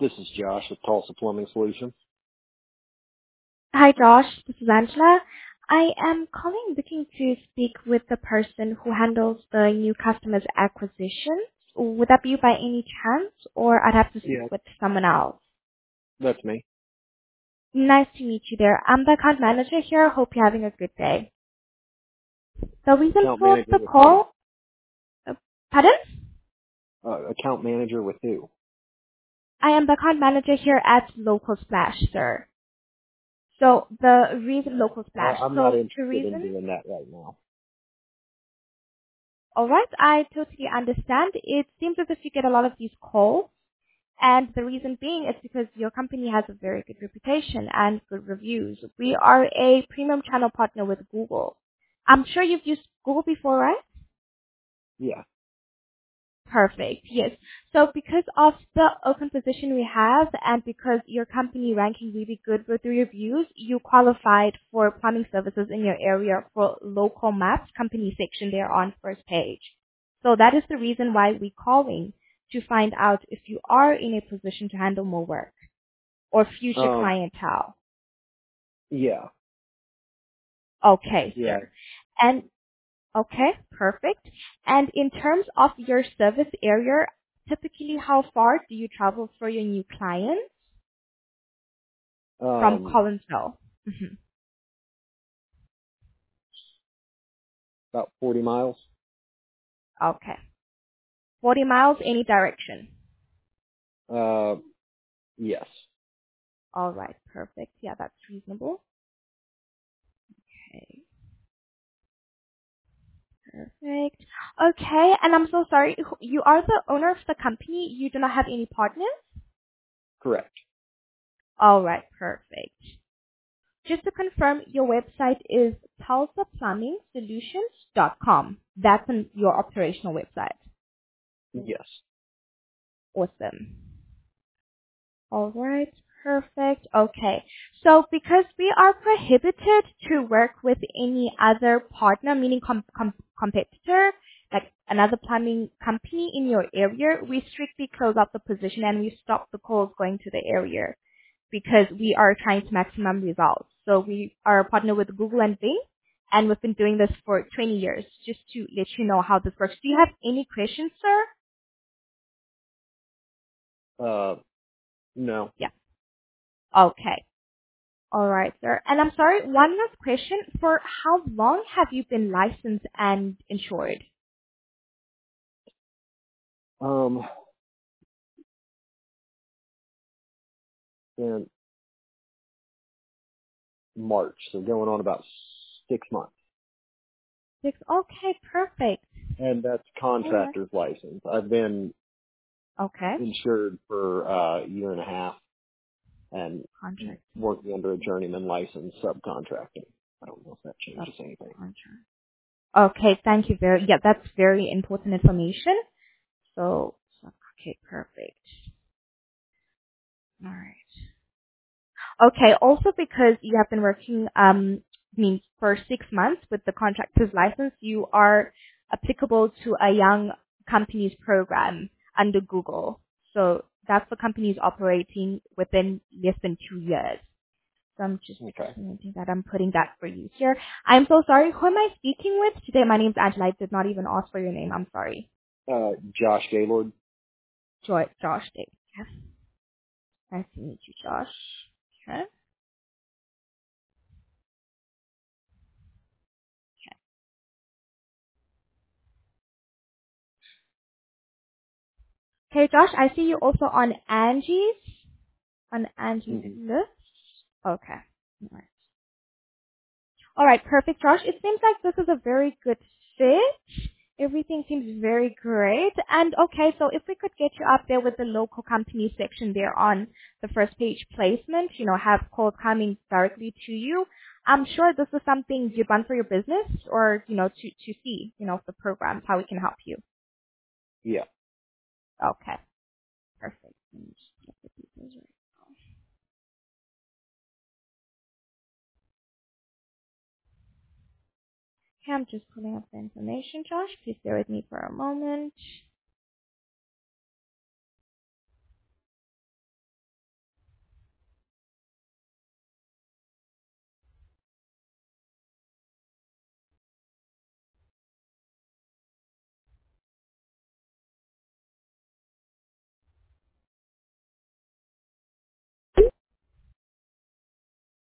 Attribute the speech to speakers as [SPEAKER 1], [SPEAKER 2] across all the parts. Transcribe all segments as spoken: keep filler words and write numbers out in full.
[SPEAKER 1] This is Josh with Tulsa Plumbing Solutions.
[SPEAKER 2] Hi, Josh. This is Angela. I am calling looking to speak with the person who handles the new customers acquisition. Would that be you by any chance, or I'd have to speak
[SPEAKER 1] Yeah,
[SPEAKER 2] with someone else?
[SPEAKER 1] that's me.
[SPEAKER 2] Nice to meet you there. I'm the account manager here. Hope you're having a good day. The reason
[SPEAKER 1] Account
[SPEAKER 2] for
[SPEAKER 1] manager
[SPEAKER 2] the
[SPEAKER 1] with who?
[SPEAKER 2] call, uh, pardon?
[SPEAKER 1] Uh, account manager with who?
[SPEAKER 2] I am the account manager here at Local Splash, sir. So the reason, Local
[SPEAKER 1] Uh,
[SPEAKER 2] Splash.
[SPEAKER 1] I'm not
[SPEAKER 2] So the
[SPEAKER 1] interested in
[SPEAKER 2] reason
[SPEAKER 1] doing that right now.
[SPEAKER 2] All right, I totally understand. It seems as if you get a lot of these calls, and the reason being is because your company has a very good reputation and good reviews. We are a premium channel partner with Google. I'm sure you've used Google before, right?
[SPEAKER 1] Yeah.
[SPEAKER 2] Perfect. Yes. So because of the open position we have and because your company ranking really good with the reviews, you qualified for plumbing services in your area for local maps company section there on first page. So that is the reason why we're calling to find out if you are in a position to handle more work or future
[SPEAKER 1] Um.
[SPEAKER 2] clientele.
[SPEAKER 1] Yeah.
[SPEAKER 2] Okay,
[SPEAKER 1] Yeah.
[SPEAKER 2] sir. And Okay, perfect. And in terms of your service area, typically how far do you travel for your new clients from
[SPEAKER 1] Um.
[SPEAKER 2] Collinsville? hmm
[SPEAKER 1] About forty miles.
[SPEAKER 2] Okay. forty miles, any direction.
[SPEAKER 1] Uh. Yes.
[SPEAKER 2] All right, perfect. Yeah, that's reasonable. Okay, perfect. Okay, and I'm so sorry. You are the owner of the company. You do not have any partners?
[SPEAKER 1] Correct.
[SPEAKER 2] All right, perfect. Just to confirm, your website is tulsa plumbing solutions dot com. That's an, your operational website.
[SPEAKER 1] Yes.
[SPEAKER 2] Awesome. All right, perfect. Okay. So because we are prohibited to work with any other partner, meaning com- com- competitor, like another plumbing company in your area, we strictly close up the position and we stop the calls going to the area, because we are trying to maximum results. So we are a partner with Google and Bing, and we've been doing this for twenty years, just to let you know how this works. Do you have any questions, sir?
[SPEAKER 1] Uh. No.
[SPEAKER 2] Yeah. Okay. All right, sir. And I'm sorry, one last question. For how long have you been licensed and insured?
[SPEAKER 1] Um. In March, so going on about six months,
[SPEAKER 2] Six. Okay, perfect.
[SPEAKER 1] and that's
[SPEAKER 2] All right.
[SPEAKER 1] contractor's license. I've been
[SPEAKER 2] Okay.
[SPEAKER 1] insured for uh, a year and a half, and
[SPEAKER 2] Contract.
[SPEAKER 1] working under a journeyman license subcontracting. I don't know if that changes anything.
[SPEAKER 2] Subcontract. Okay, thank you very, yeah, that's very important information. So, okay, perfect. All right. Okay, also because you have been working, um, I mean, for six months with the contractor's license, you are applicable to a young companies program under Google. So that's for companies operating within less than two years. So I'm just
[SPEAKER 1] Okay.
[SPEAKER 2] noting that I'm putting that for you here. I'm so sorry. Who am I speaking with today? My name's Angela. I did not even ask for your name. I'm sorry.
[SPEAKER 1] Uh, Josh Gaylord.
[SPEAKER 2] Joy, Josh. Dave. Okay. Nice to meet you, Josh. Okay. Okay, Josh. I see you also on Angie's. On Angie's
[SPEAKER 1] Mm-hmm.
[SPEAKER 2] list. Okay. All right. All right, perfect, Josh. It seems like this is a very good fit. Everything seems very great. And okay, so if we could get you up there with the local company section there on the first page placement, you know, have calls coming directly to you, I'm sure this is something you'd want for your business or, you know, to, to see, you know, the programs, how we can help you.
[SPEAKER 1] Yeah.
[SPEAKER 2] Okay, perfect. Let me just get the details right. Okay, I'm just pulling up the information, Josh. Please bear with me for a moment.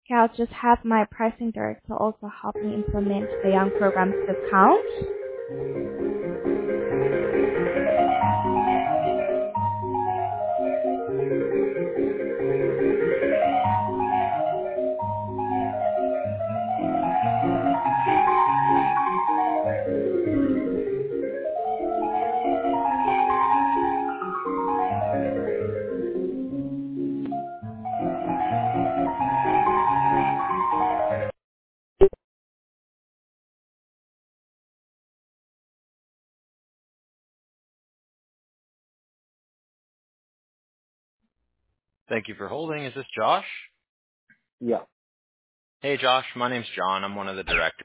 [SPEAKER 2] Okay, I'll just have my pricing director also help me implement the Young Programs discount.
[SPEAKER 3] Thank you for holding. Is this Josh?
[SPEAKER 1] Yeah.
[SPEAKER 3] Hey, Josh. My name's John. I'm one of the directors.